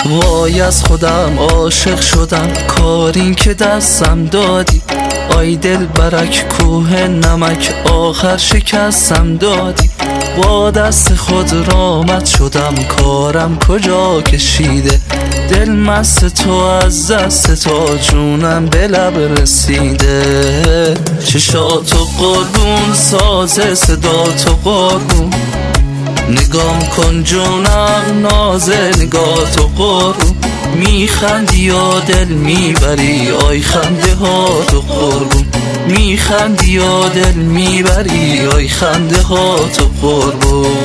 وای از خودم عاشق شدم، کارین که دستم دادی. آی دل برک کوه نمک، آخر شکستم دادی. با دست خود رامت شدم، کارم کجا کشیده. دل مست تو از دست تو، جونم به لب رسیده. چشاتو قربون، ساز صداتو قربون. نگام کن جونم نازه، نگاه تو قربون. میخندی یا دل میبری، آی خنده ها تو قربون. میخندی یا دل میبری، آی خنده ها تو قربون.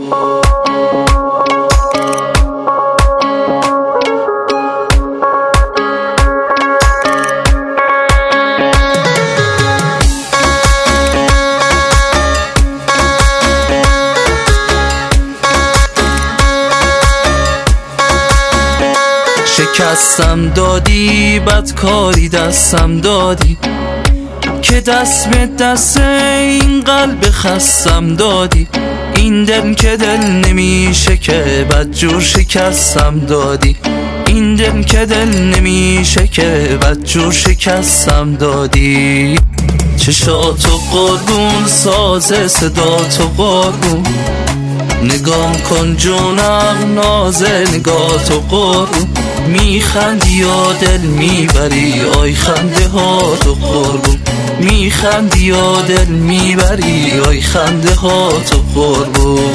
شکستم دادی، بدکاری دستم دادی. که دست به دست این قلب خستم دادی. این دل که دل نمیشه که بدجور شکستم دادی. این دل که دل نمیشه که بدجور شکستم دادی. چشاتو قربون، ساز صداتو قربون. نگام کن جونم نازه، نگاه تو قربون. میخندی یا دل میبری، آی خنده ها تو قربون. میخندی یا دل میبری، آی خنده ها تو قربون.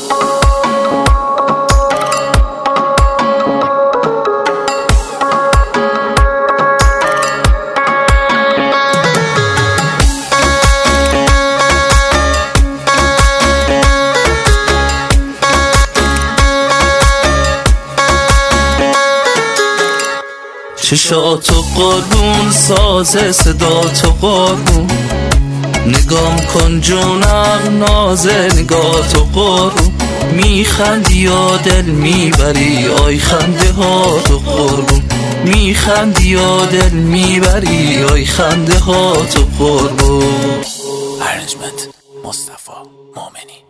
چشاتو قربون، ساز صداتو قربون. نگام کن جونم نازه، نگاه تو قربون. میخندی یا دل میبری، آی خنده ها تو قربون. میخندی یا دل میبری، آی خنده ها تو قربون. ارنجمنت مصطفی مومنی.